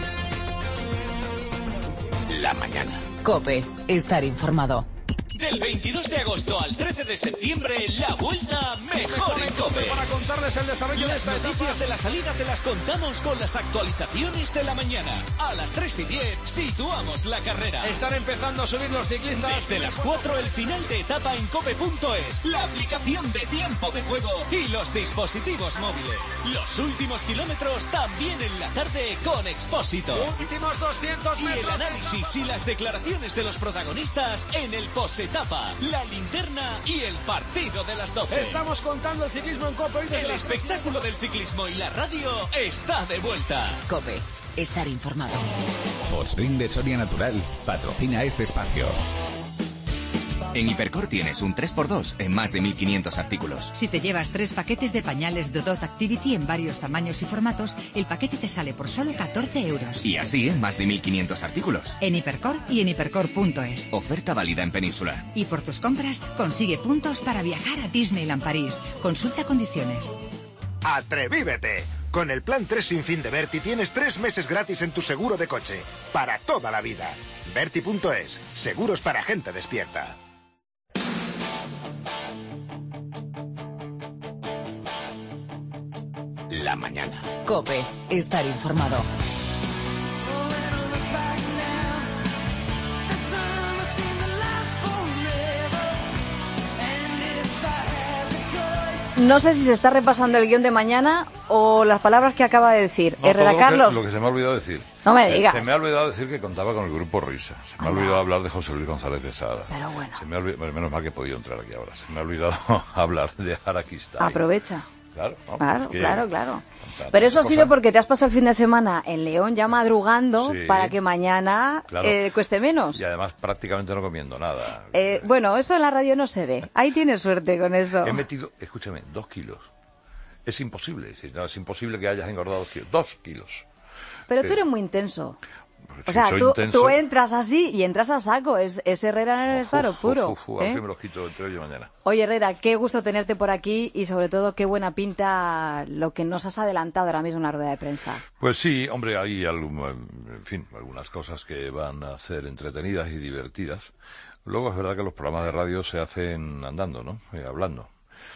La mañana. COPE, estar informado. Del 22 de agosto al 13 de septiembre, la vuelta mejor en COPE. Para contarles el desarrollo de esta noticias de la salida te las contamos con las actualizaciones de la mañana. A las 3:10 situamos la carrera. Están empezando a subir los ciclistas. Desde las 4 el final de etapa en cope.es, la aplicación de tiempo de juego y los dispositivos móviles. Los últimos kilómetros también en la tarde con Expósito. Últimos 200 metros. Y el análisis y las declaraciones de los protagonistas en el posetapa, la linterna y el partido de las 12. Estamos contando el ciclismo en COPE. El espectáculo del ciclismo y la radio está de vuelta. COPE, estar informado. Fosfrin de Soria Natural patrocina este espacio. En Hipercor tienes un 3x2 en más de 1.500 artículos. Si te llevas 3 paquetes de pañales Dodot Activity en varios tamaños y formatos, el paquete te sale por solo 14 euros. Y así en más de 1.500 artículos. En Hipercor y en hipercor.es. Oferta válida en Península. Y por tus compras, consigue puntos para viajar a Disneyland París. Consulta condiciones. ¡Atrevívete! Con el plan 3 sin fin de Berti tienes 3 meses gratis en tu seguro de coche. Para toda la vida. Berti.es. Seguros para gente despierta. La mañana. COPE, estar informado. No sé si se está repasando el guión de mañana o las palabras que acaba de decir. No, Herrera Carlos. Lo que se me ha olvidado decir. No me digas. Se me ha olvidado decir que contaba con el grupo Risa. Se me ha olvidado hablar de José Luis González de Sada. Pero bueno. Se me ha olvidado, menos mal que he podido entrar aquí ahora. Se me ha olvidado hablar de Araquistay. Aprovecha. Claro, no, claro, es que claro. Pero eso ha sido porque te has pasado el fin de semana en León ya madrugando, sí, para que mañana cueste menos. Y además prácticamente no comiendo nada. Bueno, eso en la radio no se ve. Ahí tienes suerte con eso. He metido, escúchame, 2 kilos. Es imposible, es imposible que hayas engordado 2 kilos. 2 kilos. Pero tú eres muy intenso. O sea, tú entras así y entras a saco. Es Herrera en el estado puro. A ver si me los quito entre hoy y mañana. Oye, Herrera, qué gusto tenerte por aquí y sobre todo qué buena pinta lo que nos has adelantado ahora mismo en una rueda de prensa. Pues sí, hombre, hay algunas cosas que van a ser entretenidas y divertidas. Luego es verdad que los programas de radio se hacen andando, ¿no? Hablando.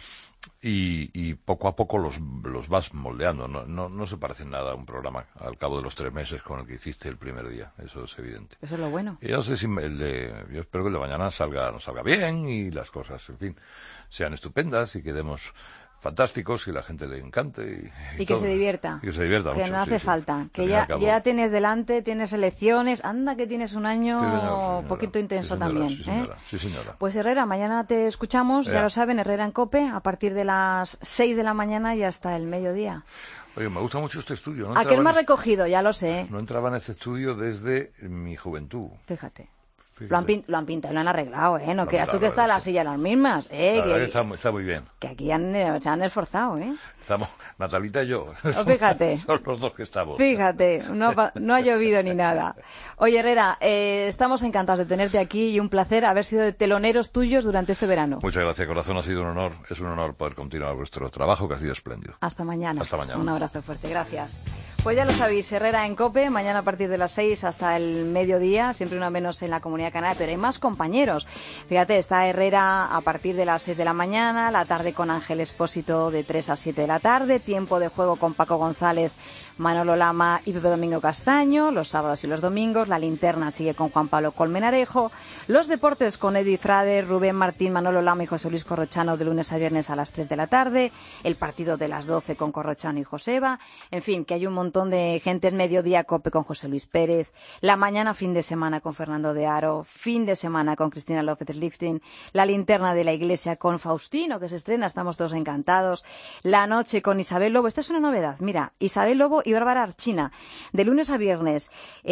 y poco a poco los vas moldeando. No se parece en nada a un programa al cabo de los 3 meses con el que hiciste el primer día, eso es evidente. Eso es lo bueno. Y yo no sé si yo espero que el de mañana nos salga bien y las cosas, en fin, sean estupendas y quedemos fantásticos, y la gente le encante y que se divierta. Y que se divierta mucho. Que no hace falta. Que ya tienes delante, tienes elecciones, anda que tienes un año un poquito intenso también. Sí, señora. Pues Herrera, mañana te escuchamos, ya lo saben, Herrera en COPE, a partir de las 6 de la mañana y hasta el mediodía. Oye, me gusta mucho este estudio. Aquel más recogido, ya lo sé. No entraba en este estudio desde mi juventud. Fíjate. Lo han pintado y lo han arreglado, ¿eh? No creas tú que está la silla las mismas, ¿eh? Está muy bien. Que aquí se han esforzado, ¿eh? Estamos, Natalita y yo. Fíjate. Son los dos que estamos. Fíjate, no ha llovido ni nada. Oye, Herrera, estamos encantados de tenerte aquí y un placer haber sido de teloneros tuyos durante este verano. Muchas gracias, corazón. Ha sido un honor. Es un honor poder continuar vuestro trabajo, que ha sido espléndido. Hasta mañana. Hasta mañana. Un abrazo fuerte. Gracias. Pues ya lo sabéis, Herrera en COPE, mañana a partir de las 6 hasta el mediodía, siempre una menos en la Comunidad Canaria, pero hay más compañeros. Fíjate, está Herrera a partir de las 6 de la mañana, la tarde con Ángel Expósito de 3 a 7 de la tarde, tiempo de juego con Paco González, Manolo Lama y Pepe Domingo Castaño, los sábados y los domingos, la linterna sigue con Juan Pablo Colmenarejo, los deportes con Eddie Frade, Rubén Martín, Manolo Lama y José Luis Corrochano de lunes a viernes a las 3 de la tarde, el partido de las 12 con Corrochano y Joseba, en fin, que hay un montón de gente, es mediodía COPE con José Luis Pérez, la mañana fin de semana con Fernando de Aro, fin de semana con Cristina López Lifting, la linterna de la iglesia con Faustino, que se estrena, estamos todos encantados, la noche con Isabel Lobo, esta es una novedad, mira, Isabel Lobo y Bárbara Archina, de lunes a viernes,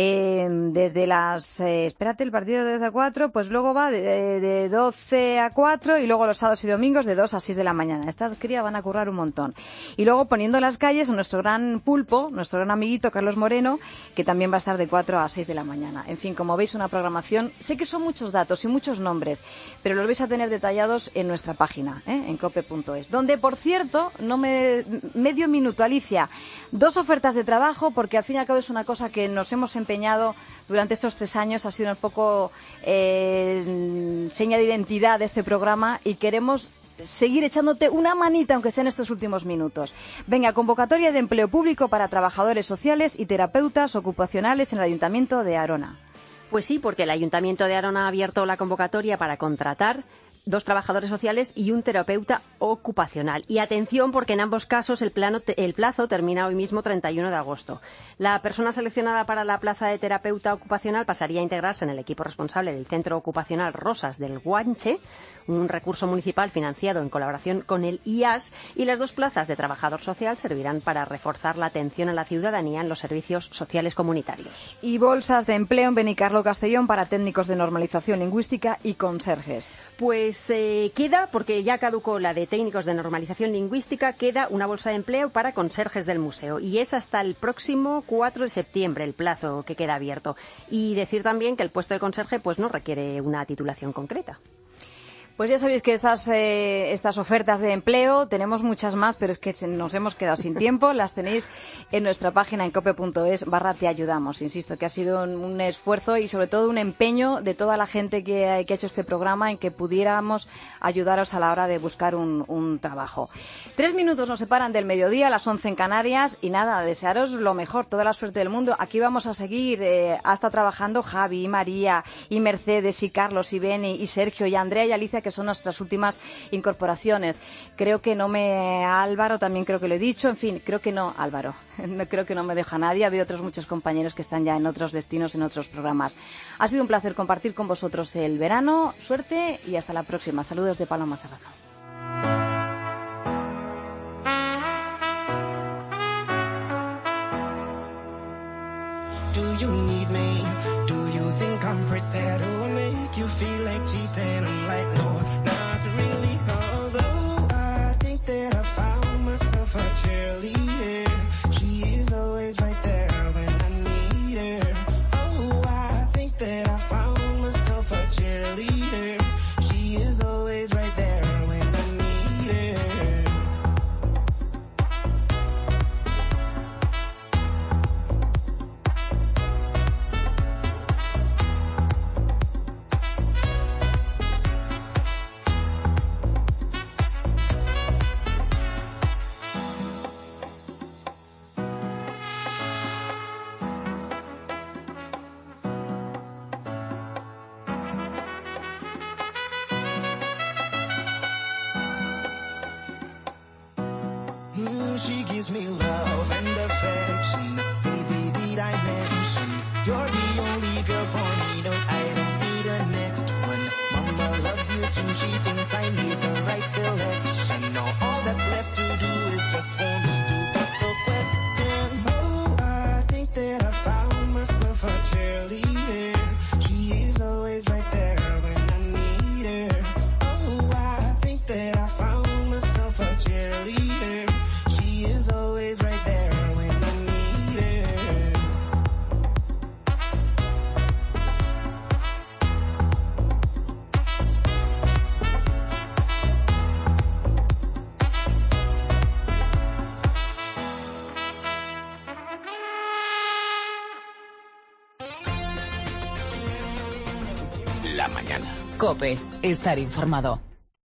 desde las, espérate, el partido de 12 a 4, pues luego va de 12 a 4 y luego los sábados y domingos de 2 a 6 de la mañana. Estas crías van a currar un montón. Y luego poniendo las calles a nuestro gran pulpo, nuestro gran amiguito Carlos Moreno, que también va a estar de 4 a 6 de la mañana. En fin, como veis, una programación, sé que son muchos datos y muchos nombres, pero los vais a tener detallados en nuestra página, en cope.es, donde, por cierto, medio minuto, Alicia, 2 ofertas de trabajo, porque al fin y al cabo es una cosa que nos hemos empeñado durante estos 3 años, ha sido un poco seña de identidad de este programa y queremos seguir echándote una manita, aunque sea en estos últimos minutos. Venga, convocatoria de empleo público para trabajadores sociales y terapeutas ocupacionales en el Ayuntamiento de Arona. Pues sí, porque el Ayuntamiento de Arona ha abierto la convocatoria para contratar 2 trabajadores sociales y un terapeuta ocupacional. Y atención, porque en ambos casos el plazo termina hoy mismo, 31 de agosto. La persona seleccionada para la plaza de terapeuta ocupacional pasaría a integrarse en el equipo responsable del Centro Ocupacional Rosas del Guanche, un recurso municipal financiado en colaboración con el IAS, y las 2 plazas de trabajador social servirán para reforzar la atención a la ciudadanía en los servicios sociales comunitarios. Y bolsas de empleo en Benicarló, Castellón, para técnicos de normalización lingüística y conserjes. Pues queda, porque ya caducó la de técnicos de normalización lingüística, queda una bolsa de empleo para conserjes del museo, y es hasta el próximo 4 de septiembre el plazo que queda abierto. Y decir también que el puesto de conserje pues no requiere una titulación concreta. Pues ya sabéis que estas ofertas de empleo, tenemos muchas más, pero es que nos hemos quedado sin tiempo. Las tenéis en nuestra página en cope.es/te ayudamos. Insisto que ha sido un esfuerzo y sobre todo un empeño de toda la gente que ha hecho este programa en que pudiéramos ayudaros a la hora de buscar un trabajo. 3 minutos nos separan del mediodía, las 11 en Canarias, y nada, desearos lo mejor, toda la suerte del mundo. Aquí vamos a seguir hasta trabajando Javi, y María, y Mercedes, y Carlos, y Beni, y Sergio, y Andrea, y Alicia, que son nuestras últimas incorporaciones. Creo que Álvaro, también creo que lo he dicho, en fin, creo que no, Álvaro, creo que no me deja nadie, ha habido otros muchos compañeros que están ya en otros destinos, en otros programas. Ha sido un placer compartir con vosotros el verano, suerte y hasta la próxima. Saludos de Paloma Serrano. Do you need me? Do you think I'm pretty? Do I make you feel like cheating? I'm like, no, not really, 'cause oh, I think that I found myself a cheerleader. She is always right there when I need her. Oh, I think that I found myself a cheerleader. She is always right there when I need her. she gives me love and affection. Baby, did I mention you're the only girl for me? No, I don't need a next one. Mama loves you too, she thinks I made the right selection. Now all that's left to do is just for me to put the question. Oh, I think that I found myself a cheerleader. She is always right there when I need her. Oh, I think that I found myself a cheerleader. She is always right there when I need her. La mañana. COPE. Estar informado.